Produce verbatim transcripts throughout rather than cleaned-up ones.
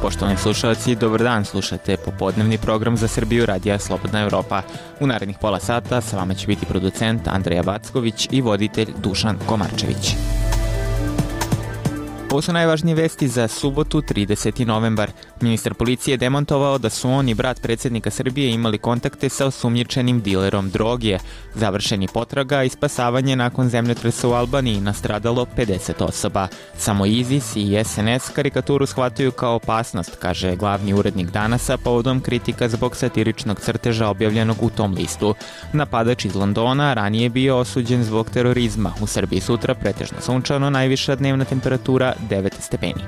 Poštovani slušalci, dobar dan, slušate popodnevni program za Srbiju Radija Slobodna Evropa. U narednih pola sata sa vama će biti producent Andreja Backović i voditelj Dušan Komarčević. Ovo su najvažnije vesti za subotu, trideseti novembar. Ministar policije je demantovao da su on i brat predsjednika Srbije imali kontakte sa osumnjičenim dilerom droge. Završen je potraga i spasavanje nakon zemljotresa u Albaniji, nastradalo pedeset osoba. Samo ISIS i S N S karikaturu shvataju kao opasnost, kaže glavni urednik Danasa povodom kritika zbog satiričnog crteža objavljenog u tom listu. Napadač iz Londona ranije je bio osuđen zbog terorizma. U Srbiji sutra pretežno sunčano, najviša dnevna temperatura devet stepeni.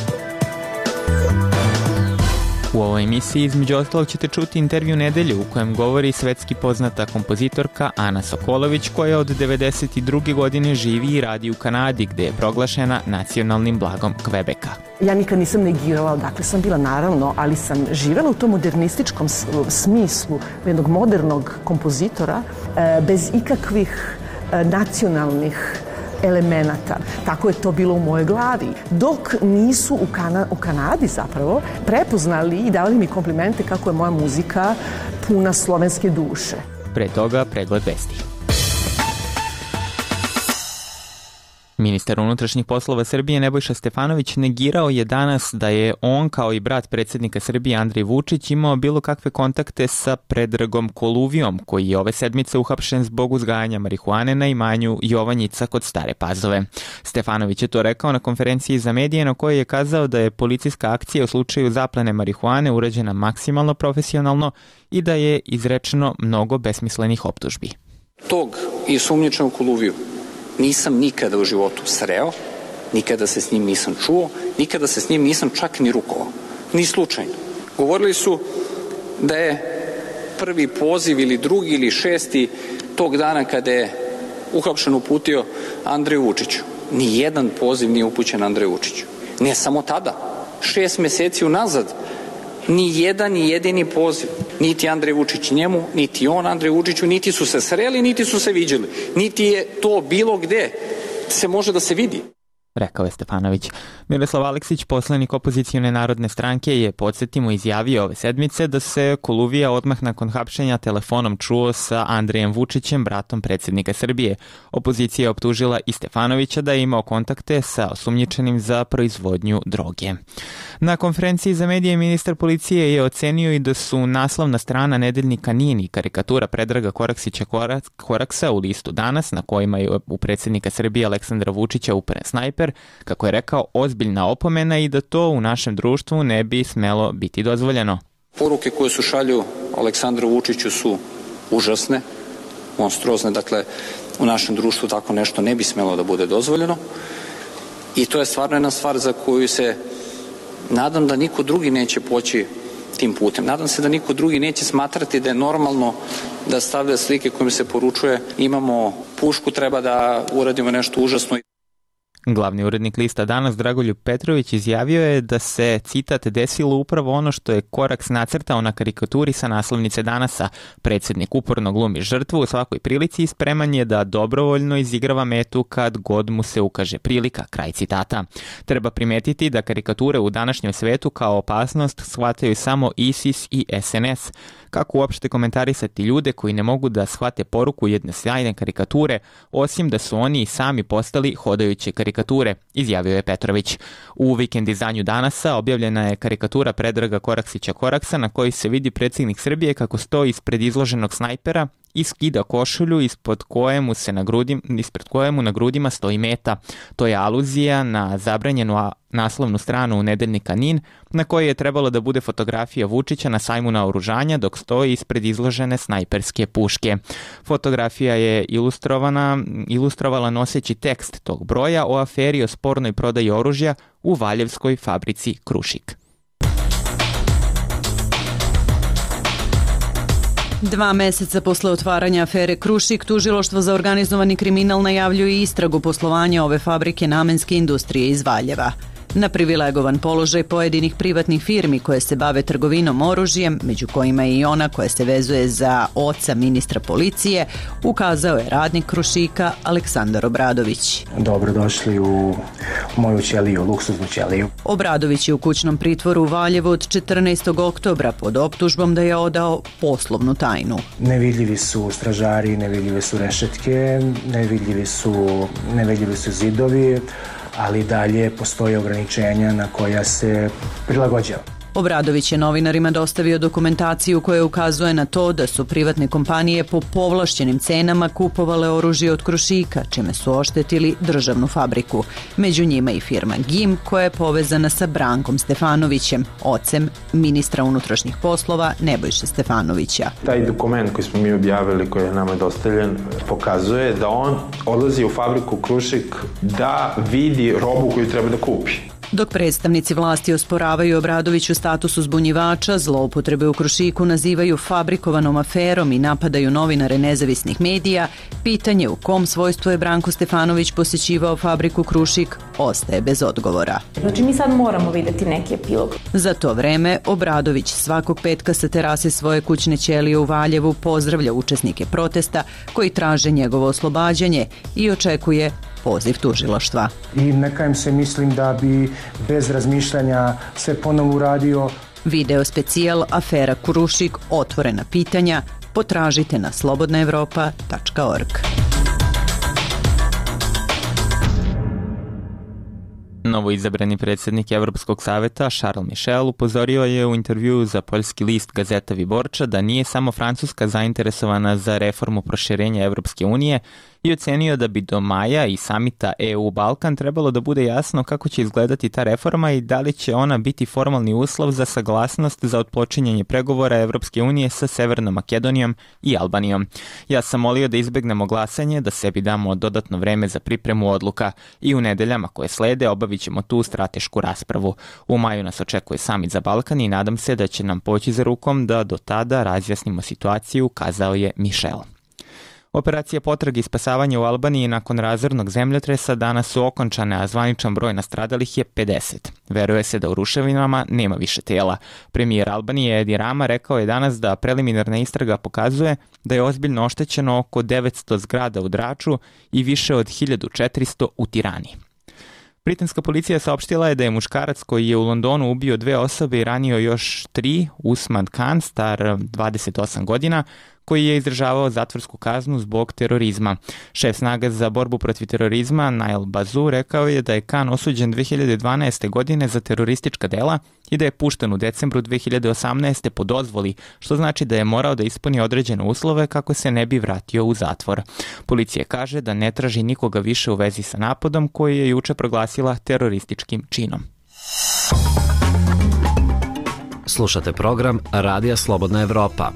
U ovoj emisiji između ostalog ćete čuti intervju nedelje u kojem govori svetski poznata kompozitorka Ana Sokolović, koja od devedeset druge godine živi i radi u Kanadi, gde je proglašena nacionalnim blagom Kvebeka. Ja nikad nisam negirala odakle sam bila, naravno, ali sam živela u tom modernističkom smislu jednog modernog kompozitora bez ikakvih nacionalnih elemenata. Tako je to bilo u mojoj glavi. Dok nisu u, Kana, u Kanadi zapravo prepoznali i davali mi komplimente kako je moja muzika puna slovenske duše. Pre toga pregled vesti. Ministar unutrašnjih poslova Srbije Nebojša Stefanović negirao je danas da je on, kao i brat predsjednika Srbije Andrej Vučić, imao bilo kakve kontakte sa Predragom Koluvijom, koji je ove sedmice uhapšen zbog uzgajanja marihuane na imanju Jovanjica kod Stare Pazove. Stefanović je to rekao na konferenciji za medije, na kojoj je kazao da je policijska akcija u slučaju zaplene marihuane urađena maksimalno profesionalno i da je izrečeno mnogo besmislenih optužbi. Tog i sumnjičenog Koluviju nisam nikada u životu sreo, nikada se s njim nisam čuo, nikada se s njim nisam čak ni rukovao, ni slučajno. Govorili su da je prvi poziv ili drugi ili šesti tog dana kada je uhapšen uputio Andreju Vučiću. Nijedan poziv nije upućen Andreju Vučiću. Ne samo tada, šest meseci unazad, ni jedan ni jedini poziv, niti Andrej Vučić njemu, niti on Andrej Vučiću, niti su se sreli, niti su se viđali, niti je to bilo gde se može da se vidi. Rekao je Stefanović. Miroslav Aleksić, poslanik opozicione narodne stranke, je, podsjetimo, izjavio ove sedmice da se Koluvija odmah nakon hapšenja telefonom čuo sa Andrejem Vučićem, bratom predsjednika Srbije. Opozicija je optužila i Stefanovića da je imao kontakte sa osumnjičenim za proizvodnju droge. Na konferenciji za medije ministar policije je ocenio i da su naslovna strana nedeljnika Nin i karikatura Predraga Koraksića Koraksa u listu Danas, na kojima je u predsjednika Srbije Aleksandra Vučića uperen snajper, kako je rekao, ozbiljna opomena i da to u našem društvu ne bi smelo biti dozvoljeno. Poruke koje su šalju Aleksandru Vučiću su užasne, monstruozne, dakle u našem društvu tako nešto ne bi smelo da bude dozvoljeno i to je stvarno jedna stvar za koju se nadam da niko drugi neće poći tim putem. Nadam se da niko drugi neće smatrati da je normalno da stavlja slike kojim se poručuje imamo pušku, treba da uradimo nešto užasno. Glavni urednik lista Danas Dragoljub Petrović izjavio je da se, citat, desilo upravo ono što je Koraks nacrtao na karikaturi sa naslovnice Danasa. Predsjednik uporno glumi žrtvu u svakoj prilici i spreman je da dobrovoljno izigrava metu kad god mu se ukaže prilika. Kraj citata. Treba primetiti da karikature u današnjem svetu kao opasnost shvataju samo ISIS i S N S. Kako uopšte komentarisati ljude koji ne mogu da shvate poruku jedne sjajne karikature, osim da su oni i sami postali hodajuće karikature, izjavio je Petrović. U vikend izdanju Danasa objavljena je karikatura Predraga Koraksića Koraksa na kojoj se vidi predsjednik Srbije kako stoji ispred izloženog snajpera i skida košulju ispod kojemu se na grudim, ispred kojemu na grudima stoji meta. To je aluzija na zabranjenu naslovnu stranu nedeljnika Nin, na kojoj je trebalo da bude fotografija Vučića na sajmu naoružanja dok stoji ispred izložene snajperske puške. Fotografija je ilustrovana, ilustrovala noseći tekst tog broja o aferi o spornoj prodaji oružja u valjevskoj fabrici Krušik. Dva meseca posle otvaranja afere Krušik, tužilaštvo za organizovani kriminal najavljuje istragu poslovanja ove fabrike namenske industrije iz Valjeva. Na privilegovan položaj pojedinih privatnih firmi koje se bave trgovinom oružjem, među kojima je i ona koja se vezuje za oca ministra policije, ukazao je radnik Krušika Aleksandar Obradović. Dobrodošli u moju ćeliju, luksuznu ćeliju. Obradović je u kućnom pritvoru u Valjevu od četrnaestog oktobra pod optužbom da je odao poslovnu tajnu. Nevidljivi su stražari, nevidljive su rešetke, nevidljivi su, nevidljivi su zidovi, ali dalje postoje ograničenja na koja se prilagođava. Obradović je novinarima dostavio dokumentaciju koja ukazuje na to da su privatne kompanije po povlašćenim cenama kupovale oružje od Krušika, čime su oštetili državnu fabriku. Među njima i firma G I M koja je povezana sa Brankom Stefanovićem, ocem ministra unutrašnjih poslova Nebojše Stefanovića. Taj dokument koji smo mi objavili, koji je nama dostavljen, pokazuje da on odlazi u fabriku Krušik da vidi robu koju treba da kupi. Dok predstavnici vlasti osporavaju Obradoviću status uzbunjivača, zloupotrebe u Krušiku nazivaju fabrikovanom aferom i napadaju novinare nezavisnih medija, pitanje u kom svojstvu je Branko Stefanović posjećivao fabriku Krušik ostaje bez odgovora. Znači mi sad moramo vidjeti neki epilog. Za to vreme Obradović svakog petka sa terase svoje kućne ćelije u Valjevu pozdravlja učesnike protesta koji traže njegovo oslobađanje i očekuje poziv tužilaštva. I neka im se mislim da bi bez razmišljanja sve ponovo uradio. Video specijal Afera Krušik, otvorena pitanja, potražite na slobodna evropa tačka org. Novoizabrani predsjednik Evropskog saveta Charles Michel upozorio je u intervjuu za poljski list Gazeta Viborča da nije samo Francuska zainteresovana za reformu proširenja Evropske unije i ocenio da bi do maja i samita E U-Balkan trebalo da bude jasno kako će izgledati ta reforma i da li će ona biti formalni uslov za saglasnost za otpočinjanje pregovora Evropske unije sa Severnom Makedonijom i Albanijom. Ja sam molio da izbegnemo glasanje, da sebi damo dodatno vreme za pripremu odluka i u nedeljama koje slede obavit ćemo tu stratešku raspravu. U maju nas očekuje samit za Balkan i nadam se da će nam poći za rukom da do tada razjasnimo situaciju, kazao je Michel. Operacija potrage i spasavanja u Albaniji nakon razornog zemljotresa danas su okončane, a zvaničan broj nastradalih je pedeset. Veruje se da u ruševinama nema više tela. Premijer Albanije Edi Rama rekao je danas da preliminarna istraga pokazuje da je ozbiljno oštećeno oko devetsto zgrada u Draču i više od hiljadu četiristo u Tirani. Britanska policija saopštila je da je muškarac koji je u Londonu ubio dve osobe i ranio još tri, Usman Khan, star dvadeset osam godina, koji je izdržavao zatvorsku kaznu zbog terorizma. Šef snaga za borbu protiv terorizma, Nail Bazu, rekao je da je Khan osuđen dve hiljade dvanaeste. godine za teroristička dela i da je pušten u decembru dve hiljade osamnaeste. po dozvoli, što znači da je morao da ispuni određene uslove kako se ne bi vratio u zatvor. Policija kaže da ne traži nikoga više u vezi sa napadom koji je juče proglasila terorističkim činom. Slušate program Radija Slobodna Evropa.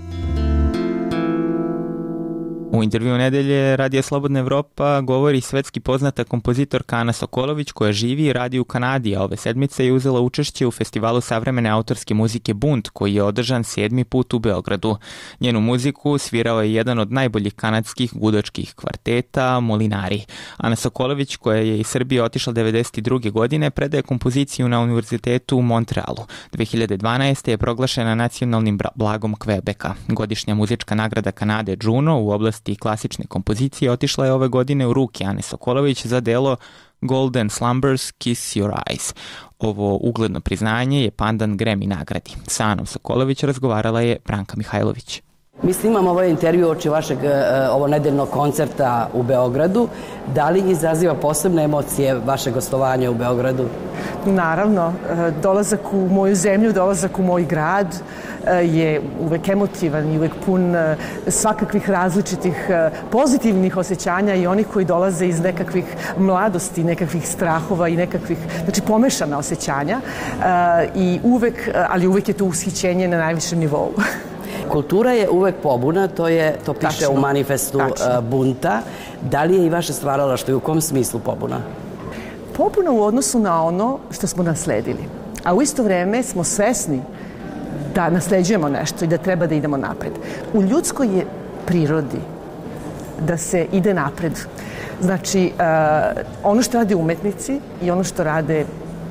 U intervju nedelje Radija Slobodna Evropa govori svetski poznata kompozitorka Ana Sokolović koja živi i radi u Kanadi, a ove sedmice je uzela učešće u festivalu savremene autorske muzike Bunt, koji je održan sedmi put u Beogradu. Njenu muziku svirao je jedan od najboljih kanadskih gudačkih kvarteta, Molinari. Ana Sokolović, koja je iz Srbije otišla devedeset druge. godine, predaje kompoziciju na Univerzitetu u Montrealu. dve hiljade dvanaeste. je proglašena nacionalnim blagom Kvebeka. Godišnja muzička nagrada Kanade Juno u oblasti i klasične kompozicije otišla je ove godine u ruke Ane Sokolović za delo Golden Slumbers Kiss Your Eyes. Ovo ugledno priznanje je pandan Grammy nagradi. Sa Anom Sokolović razgovarala je Branka Mihajlović. Mi snimamo ovaj intervju oči vašeg ovo nedeljnog koncerta u Beogradu. Da li izaziva posebne emocije vaše gostovanje u Beogradu? Naravno, dolazak u moju zemlju, dolazak u moj grad je uvek emotivan i uvek pun svakakvih različitih pozitivnih osjećanja i onih koji dolaze iz nekakvih mladosti, nekakvih strahova i nekakvih, znači pomešana osjećanja i uvek, ali uvek je to ushićenje na najvišem nivou. Kultura je uvek pobuna, to je to piše Tačno. u manifestu Tačno. Bunta. Da li je i vaše stvaralaštvo i u kom smislu pobuna? Pobuna u odnosu na ono što smo nasledili. A u isto vreme smo svesni da nasleđujemo nešto i da treba da idemo napred. U ljudskoj je prirodi da se ide napred. Znači, ono što rade umetnici i ono što rade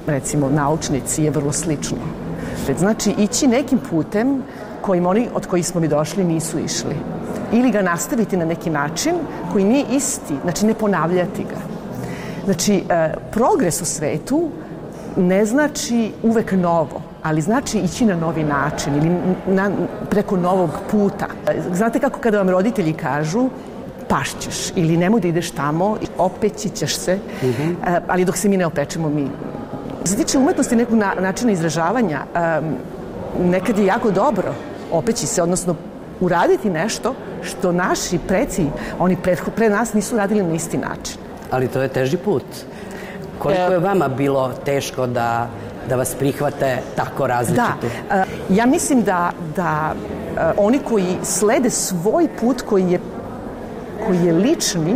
recimo naučnici je vrlo slično. Znači ići nekim putem kojim oni od kojih smo mi došli nisu išli. Ili ga nastaviti na neki način koji nije isti, znači ne ponavljati ga. Znači, progres u svetu ne znači uvek novo, ali znači ići na novi način ili na, preko novog puta. Znate kako kada vam roditelji kažu pašćeš ili nemoj da ideš tamo, opeći ćeš se, mm-hmm. ali dok se mi ne opečemo mi. Što se tiče umetnosti nekog na, načina izražavanja, nekad je jako dobro opeći se, odnosno uraditi nešto što naši preci, oni pre, pre nas nisu radili na isti način. Ali to je teži put. Koliko je vama bilo teško da, da vas prihvate tako različito? Da, ja mislim da, da oni koji slede svoj put koji je, koji je lični,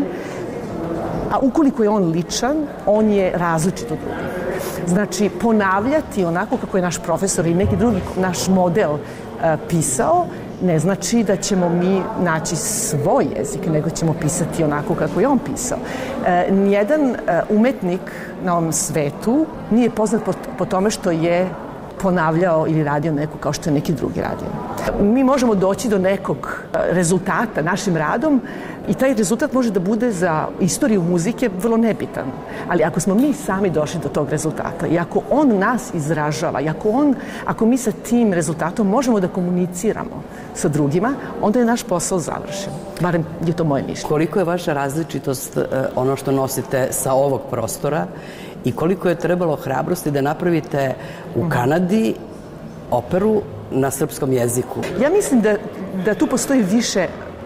a ukoliko je on ličan, on je različit od drugih. Znači, ponavljati onako kako je naš profesor i neki drugi naš model pisao, ne znači da ćemo mi naći svoj jezik, nego ćemo pisati onako kako je on pisao. E, nijedan umetnik na ovom svetu nije poznat po, po tome što je ponavljao ili radio neko kao što je neki drugi radio. Mi možemo doći do nekog rezultata našim radom i taj rezultat može da bude za istoriju muzike vrlo nebitan. Ali ako smo mi sami došli do tog rezultata i ako on nas izražava i ako, on, ako mi sa tim rezultatom možemo da komuniciramo sa drugima, onda je naš posao završen. Barem je to moje mišljenje. Koliko je vaša različitost ono što nosite sa ovog prostora i koliko je trebalo hrabrosti da napravite u Kanadi operu na srpskom jeziku? Ja mislim da, da tu postoji više,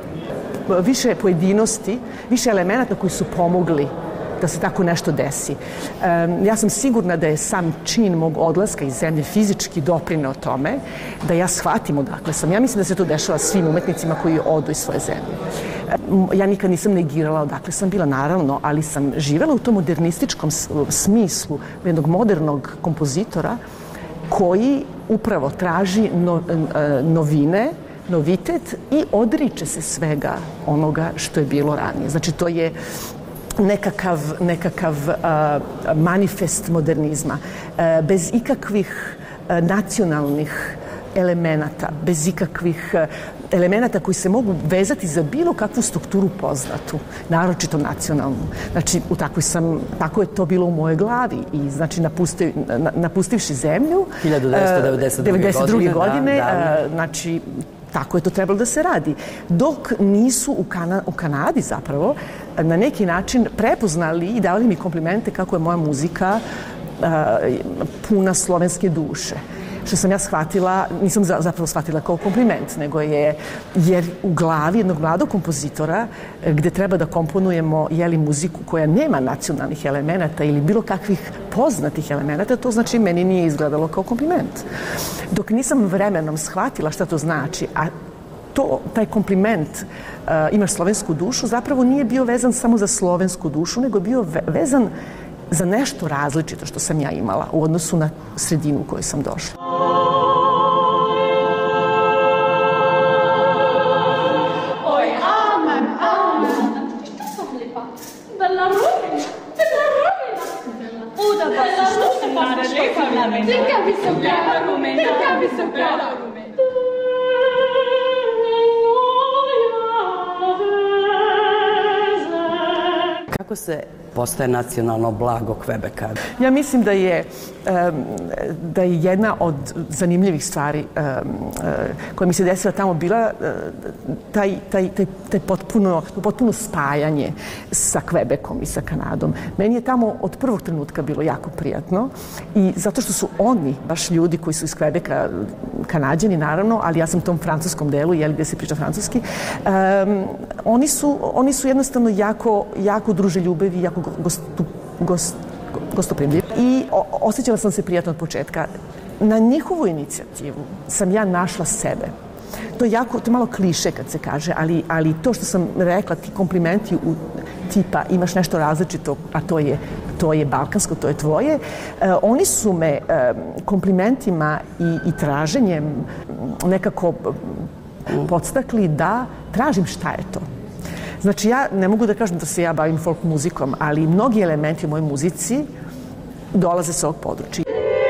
više pojedinosti, više elemenata koji su pomogli da se tako nešto desi. Um, ja sam sigurna da je sam čin mog odlaska iz zemlje fizički doprineo tome da ja shvatim odakle sam. Ja mislim da se to dešava svim umetnicima koji odu iz svoje zemlje. Um, ja nikad nisam negirala odakle sam bila, naravno, ali sam živela u tom modernističkom smislu jednog modernog kompozitora koji upravo traži no, novine, novitet i odriče se svega onoga što je bilo ranije. Znači, to je nekakav, nekakav uh, manifest modernizma, uh, bez ikakvih uh, nacionalnih elemenata, bez ikakvih uh, elemenata koji se mogu vezati za bilo kakvu strukturu poznatu, naročito nacionalnu. Znači, u takvoj sam, tako je to bilo u mojoj glavi i znači napusti, na, napustivši zemlju hiljadu devetsto devedeset druge. godine, da, da. Uh, znači tako je to trebalo da se radi. Dok nisu u, Kana, u Kanadi zapravo na neki način prepoznali i dali mi komplimente kako je moja muzika uh, puna slovenske duše. Što sam ja shvatila, nisam zapravo shvatila kao kompliment, nego je, jer u glavi jednog mladog kompozitora gde treba da komponujemo jeli muziku koja nema nacionalnih elemenata ili bilo kakvih poznatih elemenata, to znači meni nije izgledalo kao kompliment. Dok nisam vremenom shvatila šta to znači, a to, taj kompliment uh, imaš slovensku dušu, zapravo nije bio vezan samo za slovensku dušu, nego bio vezan za nešto različito što sam ja imala u odnosu na sredinu u kojoj sam došla. Oj, amen, amen. Šta sam lipa? Bella Rubina, Bella Rubina. Uda, Bella Rubina, lipa mi. Ti kapi sam Bella Rubina, ti kapi sam Bella Rubina. Kako se postaje nacionalno blago Kvebeka? Ja mislim da je, da je jedna od zanimljivih stvari koja mi se desila tamo bila taj, taj, taj, taj potpuno, potpuno spajanje sa Kvebekom i sa Kanadom. Meni je tamo od prvog trenutka bilo jako prijatno i zato što su oni, baš ljudi koji su iz Kvebeka, Kanađani naravno, ali ja sam u tom francuskom delu, jeli gde se priča francuski, um, oni, su, oni su jednostavno jako, jako druželjubivi, jako gostu, gost, gostoprimljivi i o, osjećala sam se prijatno od početka. Na njihovu inicijativu sam ja našla sebe. To je jako, to je malo kliše kad se kaže, ali, ali to što sam rekla, ti komplimenti u tipa imaš nešto različito, a to je, to je balkansko, to je tvoje, e, oni su me e, komplimentima i, i traženjem nekako podstakli da tražim šta je to. Znači, ja ne mogu da kažem da se ja bavim folk muzikom, ali mnogi elementi u mojoj muzici dolaze sa ovog područja.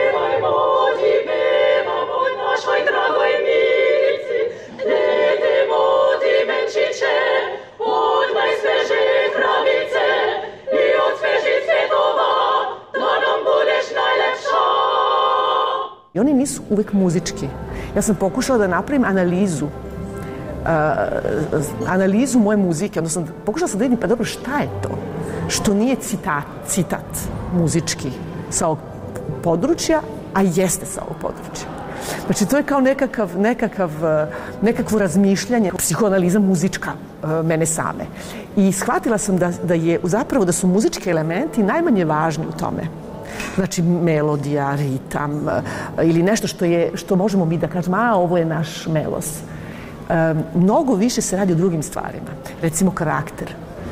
I oni nisu uvek muzički. Ja sam pokušala da napravim analizu, uh, analizu moje muzike, odnosno pokušala sam da vidim, pa dobro, šta je to što nije citat, citat muzički sa ovog područja, a jeste sa ovog područja. Znači, to je kao nekakav, nekakav, nekakvo razmišljanje, psihoanaliza muzička mene same. I shvatila sam da, da je zapravo da su muzički elementi najmanje važni u tome. Znači, melodija, ritam ili nešto što, je, što možemo mi da kažemo, a ovo je naš melos. E, mnogo više se radi o drugim stvarima. Recimo, karakter.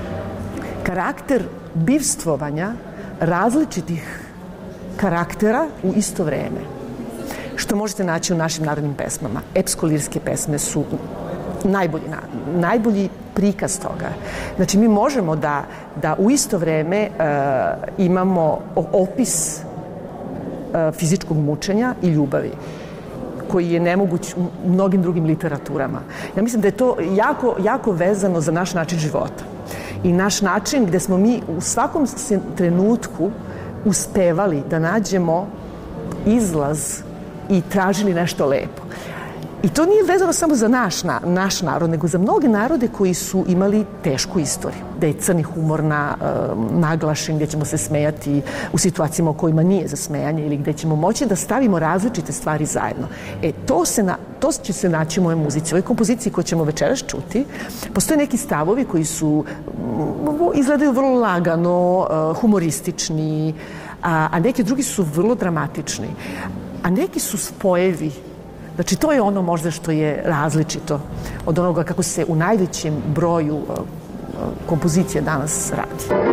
Karakter bivstvovanja različitih karaktera u isto vreme. Što možete naći u našim narodnim pesmama. Epsko-lirske pesme su najbolji, najbolji prikaz toga. Znači, mi možemo da, da u isto vreme uh, imamo opis uh, fizičkog mučenja i ljubavi, koji je nemoguć u mnogim drugim literaturama. Ja mislim da je to jako, jako vezano za naš način života. I naš način gde smo mi u svakom trenutku uspevali da nađemo izlaz i tražili nešto lepo. I to nije vezano samo za naš, na, naš narod, nego za mnoge narode koji su imali tešku istoriju. Da je crni humor na, uh, naglašen, gde ćemo se smejati u situacijama u kojima nije za smejanje ili gde ćemo moći da stavimo različite stvari zajedno. E, to, se na, to će se naći u mojoj muzici. U ovoj kompoziciji koju ćemo večeras čuti, postoje neki stavovi koji su, izgledaju vrlo lagano, uh, humoristični, a, a neki drugi su vrlo dramatični. A neki su spojevi. Znači, to je ono možda što je različito od onoga kako se u najvećem broju kompozicija danas radi.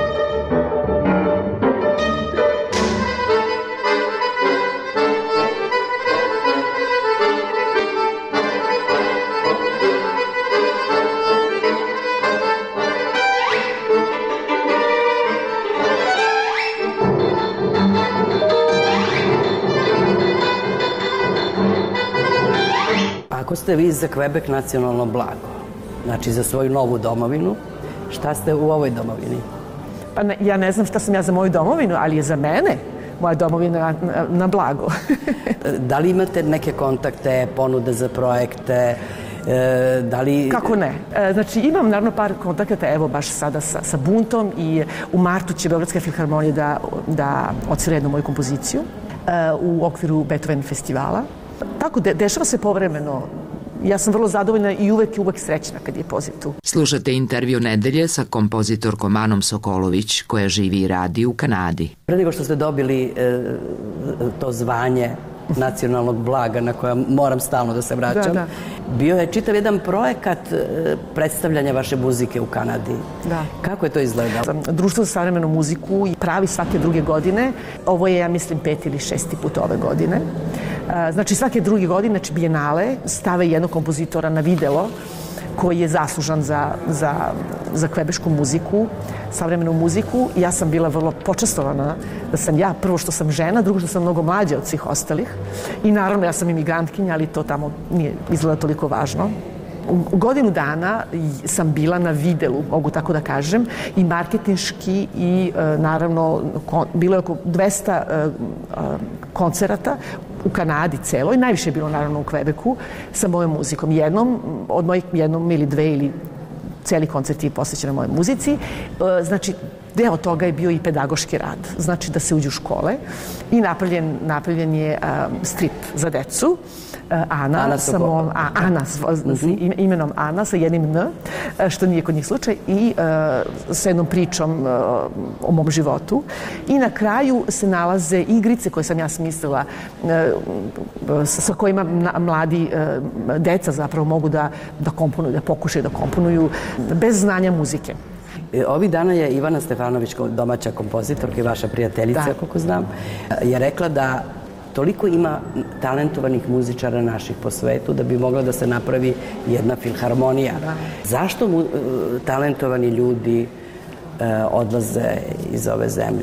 Ako ste vi za Kvebek nacionalno blago, znači za svoju novu domovinu, šta ste u ovoj domovini? Pa ne, ja ne znam šta sam ja za moju domovinu, ali je za mene moja domovina na, na, na blago. Da li imate neke kontakte, ponude za projekte? E, da li... Kako ne? E, znači, imam naravno par kontakata, evo baš sada sa, sa Buntom i u martu će Beogradska filharmonija da, da odsvira jednu moju kompoziciju e, u okviru Beethoven festivala. Tako, de, dešava se povremeno. Ja sam vrlo zadovoljna i uvek i uvek srećna kad je poziv tu. Slušate intervju nedelje sa kompozitorkom Anom Sokolović, koja živi i radi u Kanadi. Pre nego što ste dobili e, to zvanje nacionalnog blaga na koja moram stalno da se vraćam, da, da. bio je čitav jedan projekat predstavljanja vaše muzike u Kanadi. Da. Kako je to izgledalo? Društvo za savremenu muziku pravi svake druge godine. Ovo je, ja mislim, pet ili šesti put ove godine. Znači, svake druge godine, znači, bijenale stave jednog kompozitora na videlo koji je zaslužan za, za, za kvebešku muziku, savremenu muziku. I ja sam bila vrlo počastovana da sam ja, prvo što sam žena, drugo što sam mnogo mlađa od svih ostalih. I naravno, ja sam imigrantkinja, ali to tamo nije izgleda toliko važno. U godinu dana sam bila na videlu, mogu tako da kažem, i marketinški i naravno bilo je oko dvesta koncerata u Kanadi celoj, najviše je bilo naravno u Kvebeku sa mojom muzikom. Jednom, od mojih jednom ili dve ili celi koncerti posvećeni mojoj muzici. Znači, deo toga je bio i pedagoški rad. Znači da se uđe u škole i napravljen, napravljen je um, strip za decu. Ana, Ana, sa mom, a, Ana s imenom Ana, sa jednim N, što nije kod njih slučaj, i uh, sa jednom pričom uh, o mom životu. I na kraju se nalaze igrice koje sam ja smislila, uh, sa kojima mladi uh, deca zapravo mogu da, da komponuju, da pokušaju da komponuju bez znanja muzike. Ovih dana je Ivana Stefanović, domaća kompozitorka i vaša prijateljica, da. Kako znam, je rekla da toliko ima talentovanih muzičara naših po svetu da bi mogla da se napravi jedna filharmonija. Da. Zašto mu, talentovani ljudi e, odlaze iz ove zemlje?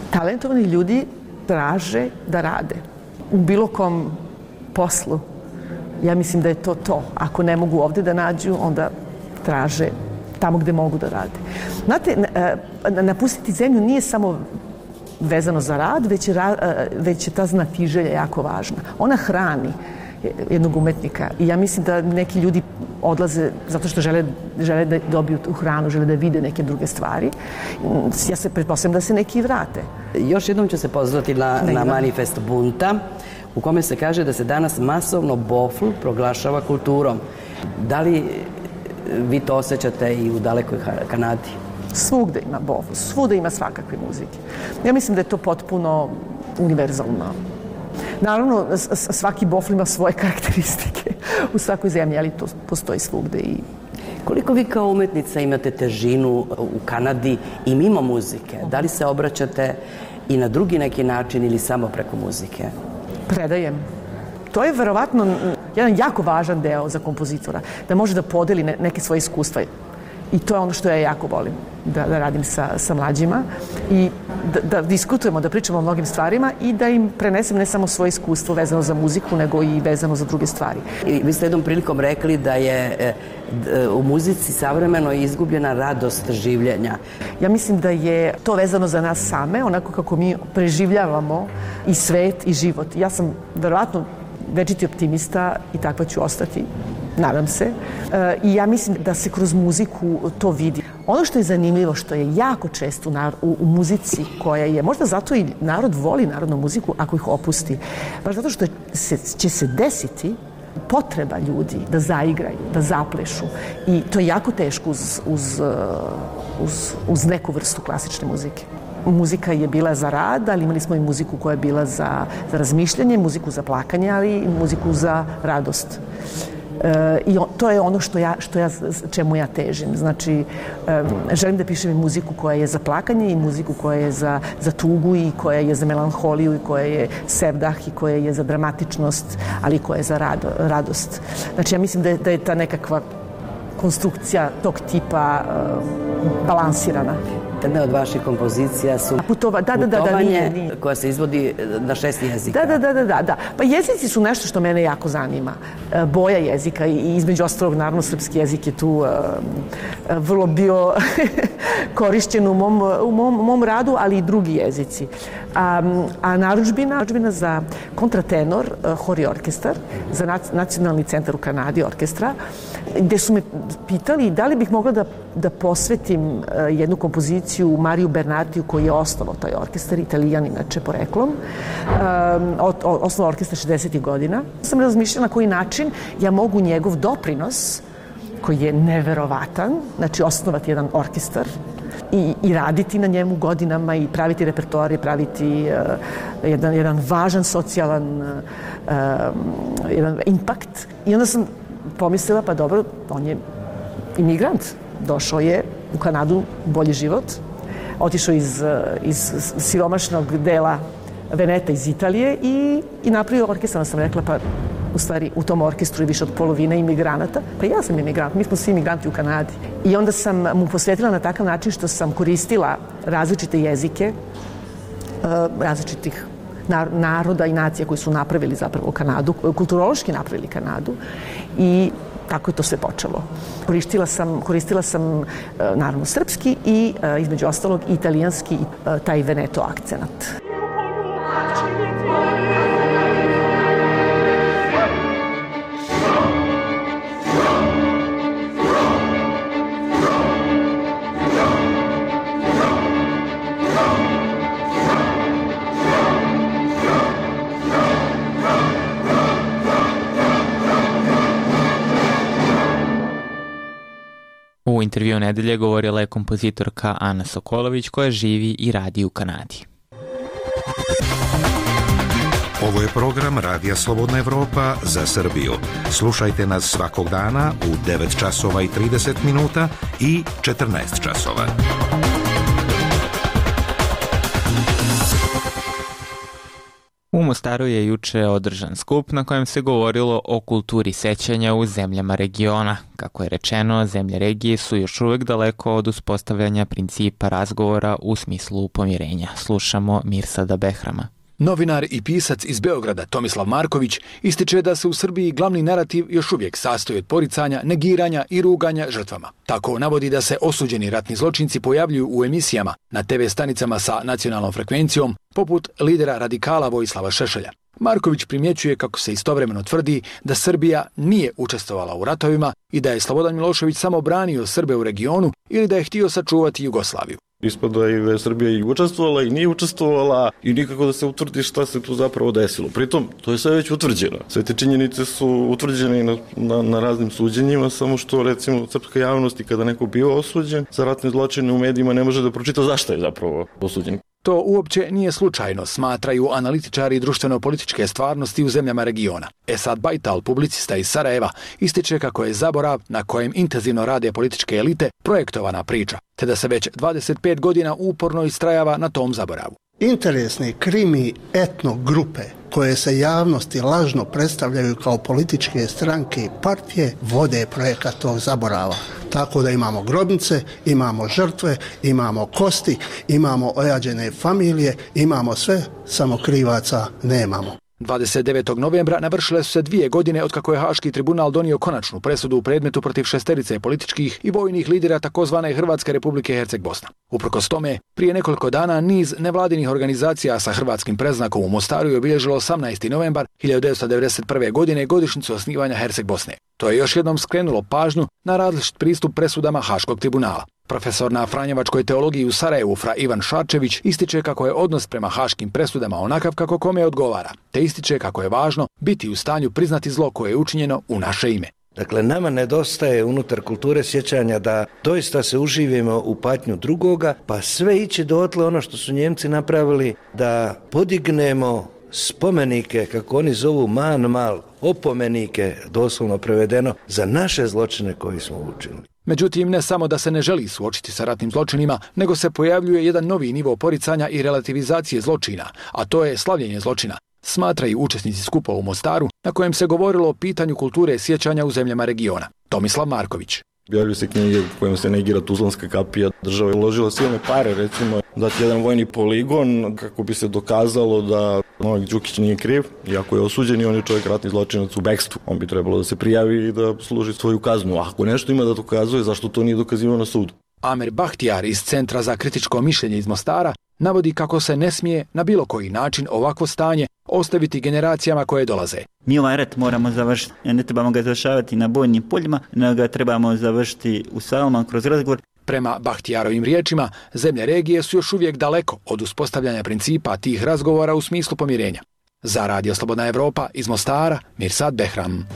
talentovani ljudi traže da rade u bilo kom poslu. Ja mislim da je to to. Ako ne mogu ovde da nađu, onda traže tamo gde mogu da rade. Znate, napustiti zemlju nije samo vezano za rad, već je, već je ta znatiželja jako važna. Ona hrani jednog umetnika i ja mislim da neki ljudi odlaze zato što žele, žele da dobiju tu hranu, žele da vide neke druge stvari. Ja se pretpostavljam da se neki vrate. Još jednom ću se pozvati na, na manifest bunta u kome se kaže da se danas masovno bofl proglašava kulturom. Da li vi to osjećate i u dalekoj Kanadi? Svugde ima bofl, svugde ima svakakve muzike. Ja mislim da je to potpuno univerzalno. Naravno, svaki bofl ima svoje karakteristike u svakoj zemlji, ali to postoji svugde. I... Koliko vi kao umetnica imate težinu u Kanadi i mimo muzike? Da li se obraćate i na drugi neki način ili samo preko muzike? Predajem. To je verovatno jedan jako važan deo za kompozitora, da može da podeli neke svoje iskustva. I to je ono što ja jako volim, da, da radim sa, sa mlađima i da, da diskutujemo, da pričamo o mnogim stvarima i da im prenesem ne samo svoje iskustvo vezano za muziku, nego i vezano za druge stvari. I vi ste jednom prilikom rekli da je e, d, u muzici savremeno izgubljena radost življenja. Ja mislim da je to vezano za nas same, onako kako mi preživljavamo i svet i život. Ja sam verovatno večiti optimista i takva ću ostati. Nadam se. E, I ja mislim da se kroz muziku to vidi. Ono što je zanimljivo, što je jako često u, u muzici koja je, možda zato i narod voli narodnu muziku ako ih opusti, baš zato što se, će se desiti potreba ljudi da zaigraju, da zaplešu. I to je jako teško uz, uz, uz, uz neku vrstu klasične muzike. Muzika je bila za rad, ali imali smo i muziku koja je bila za, za razmišljanje, muziku za plakanje, ali i muziku za radost. E, I to je ono što ja, što ja, čemu ja težim. Znači, e, želim da pišem i muziku koja je za plakanje i muziku koja je za, za tugu i koja je za melanholiju i koja je sevdah i koja je za dramatičnost, ali i koja je za rado, radost. Znači, ja mislim da je, da je ta nekakva konstrukcija tog tipa e, balansirana. Jedna od vaših kompozicija su Putova, da, da, da, da, nije, nije. koja se izvodi na šest jezika. Da, da, da, da, da. Pa jezici su nešto što mene jako zanima. Boja jezika i između ostalog, naravno, srpski jezik je tu uh, vrlo bio korišćen u mom, u mom, mom radu, ali i drugi jezici. A, a narudžbina, narudžbina za kontratenor, uh, hor i orkestar, za Nacionalni centar u Kanadi orkestra, gde su me pitali da li bih mogla da, da posvetim uh, jednu kompoziciju Mariju Bernardiju koji je osnovao taj orkestar, Italijan inače poreklom, um, osnovao orkestar šezdesetih godina. Sam razmišljala na koji način ja mogu njegov doprinos, koji je neverovatan, znači osnovati jedan orkestar i, i raditi na njemu godinama i praviti repertoare, praviti uh, jedan, jedan važan socijalan uh, jedan impakt. I onda sam pomislila, pa dobro, on je imigrant, došao je u Kanadu bolji život, otišao iz, iz siromašnog dela Veneta iz Italije i, i napravio orkestar. Onda sam rekla, pa u stvari u tom orkestru je više od polovine imigranata. Pa ja sam imigrant, mi smo svi imigranti u Kanadi. I onda sam mu posvetila na takav način što sam koristila različite jezike, različitih naroda i nacija koji su napravili zapravo Kanadu, kulturološki napravili Kanadu i tako je to sve počelo. Koristila sam, koristila sam naravno srpski i između ostalog italijanski taj Veneto akcenat. U intervju nedelje govorila je kompozitorka Ana Sokolović koja živi i radi u Kanadi. Ovo je program Radija Slobodna Evropa za Srbiju. Slušajte nas svakog dana u devet časova i trideset minuta i četrnaest časova. U Mostaru je juče održan skup na kojem se govorilo o kulturi sećanja u zemljama regiona. Kako je rečeno, zemlje regije su još uvek daleko od uspostavljanja principa razgovora u smislu pomirenja. Slušamo Mirsada Behrama. Novinar i pisac iz Beograda Tomislav Marković ističe da se u Srbiji glavni narativ još uvijek sastoji od poricanja, negiranja i ruganja žrtvama. Tako navodi da se osuđeni ratni zločinci pojavljuju u emisijama na te ve stanicama sa nacionalnom frekvencijom, poput lidera radikala Vojislava Šešelja. Marković primjećuje kako se istovremeno tvrdi da Srbija nije učestvovala u ratovima i da je Slobodan Milošević samo branio Srbe u regionu ili da je htio sačuvati Jugoslaviju. Ispada i da je Srbija i učestvovala i nije učestvovala i nikako da se utvrdi šta se tu zapravo desilo. Pritom, to je sve već utvrđeno. Sve te činjenice su utvrđene na, na, na raznim suđenjima, samo što recimo srpska javnost i kada neko bio osuđen za ratne zločine u medijima ne može da pročita zašto je zapravo osuđen. To uopće nije slučajno, smatraju analitičari društveno-političke stvarnosti u zemljama regiona. Esad Bajtal, publicista iz Sarajeva, ističe kako je zaborav na kojem intenzivno rade političke elite projektovana priča, te da se već dvadeset pet godina uporno istrajava na tom zaboravu. Interesne krimi etno grupe koje se javnosti lažno predstavljaju kao političke stranke i partije vode projekat tog zaborava. Tako da imamo grobnice, imamo žrtve, imamo kosti, imamo ojađene familije, imamo sve, samo krivaca nemamo. dvadeset devetog novembra navršile su se dvije godine otkako je Haški tribunal donio konačnu presudu u predmetu protiv šesterice političkih i vojnih lidera takozvane Hrvatske Republike Herceg-Bosna. Uprkos tome, prije nekoliko dana niz nevladinih organizacija sa hrvatskim predznakom u Mostaru je obilježilo osamnaesti novembar hiljadu devetsto devedeset prve. godine godišnjicu osnivanja Herceg-Bosne. To je još jednom skrenulo pažnju na različit pristup presudama Haškog tribunala. Profesor na Franjevačkoj teologiji u Sarajevu Fra Ivan Šarčević ističe kako je odnos prema haškim presudama onakav kako kome odgovara, te ističe kako je važno biti u stanju priznati zlo koje je učinjeno u naše ime. Dakle, nama nedostaje unutar kulture sjećanja da doista se uživimo u patnju drugoga, pa sve ići dotle ono što su Njemci napravili, da podignemo spomenike, kako oni zovu man mal, opomenike, doslovno prevedeno, za naše zločine koji smo učinili. Međutim, ne samo da se ne želi suočiti sa ratnim zločinima, nego se pojavljuje jedan novi nivo poricanja i relativizacije zločina, a to je slavljenje zločina, smatraju učesnici skupa u Mostaru, na kojem se govorilo o pitanju kulture sjećanja u zemljama regiona. Tomislav Marković. Objavljuju se knjige u kojima se negira Tuzlanska kapija. Država je uložila silne pare, recimo, dati jedan vojni poligon kako bi se dokazalo da Novak Đukić nije kriv, iako je osuđen i on je čovjek ratni zločinac u bekstvu. On bi trebalo da se prijavi i da služi svoju kaznu. A ako nešto ima da dokazuje, zašto to nije dokazivano na sudu? Amer Bahtijar iz Centra za kritičko mišljenje iz Mostara navodi kako se ne smije na bilo koji način ovakvo stanje ostaviti generacijama koje dolaze. Mi ovaj rat moramo završiti. Ne trebamo ga završavati na bojnim poljima, nego ga trebamo završiti u salama kroz razgovor. Prema Bahtijarovim riječima, zemlje regije su još uvijek daleko od uspostavljanja principa tih razgovora u smislu pomirenja. Za Radio Slobodna Evropa iz Mostara, Mirsad Behram.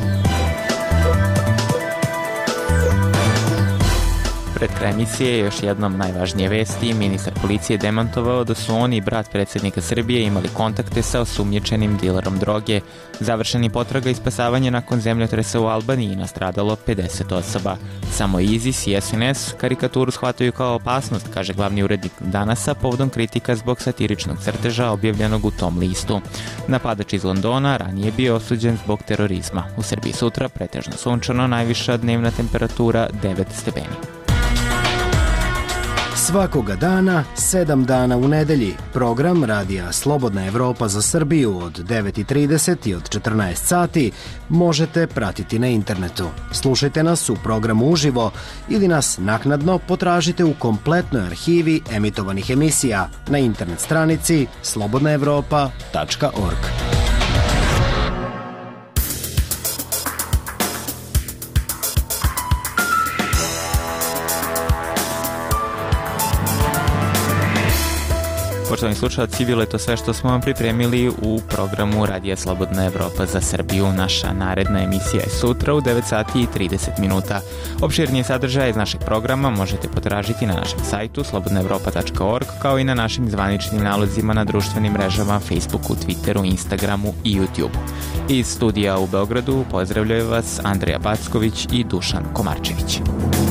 Pred kraj emisije još jednom najvažnije vesti. Ministar policije demantovao da su on i brat predsjednika Srbije imali kontakte sa osumnjičenim dilerom droge. Završeni potraga i spasavanje nakon zemljotresa u Albaniji, nastradalo pedeset osoba. Samo ISIS i S N S karikaturu shvataju kao opasnost, kaže glavni urednik Danasa povodom kritika zbog satiričnog crteža objavljenog u tom listu. Napadač iz Londona ranije bio osuđen zbog terorizma. U Srbiji sutra pretežno sunčano, najviša dnevna temperatura devet stepeni. Svakoga dana, sedam dana u nedelji. Program Radija Slobodna Evropa za Srbiju od devet i trideset i od četrnaest sati možete pratiti na internetu. Slušajte nas u programu uživo ili nas naknadno potražite u kompletnoj arhivi emitovanih emisija na internet stranici slobodna evropa tačka org. Poštovani slušalci, bilo je to sve što smo vam pripremili u programu Radija Slobodna Evropa za Srbiju. Naša naredna emisija je sutra u devet sati i trideset minuta. Opširnije sadržaje iz našeg programa možete potražiti na našem sajtu slobodna evropa tačka org, kao i na našim zvaničnim nalozima na društvenim mrežama Facebooku, Twitteru, Instagramu i YouTubeu. Iz studija u Beogradu pozdravljaju vas Andreja Backović i Dušan Komarčević.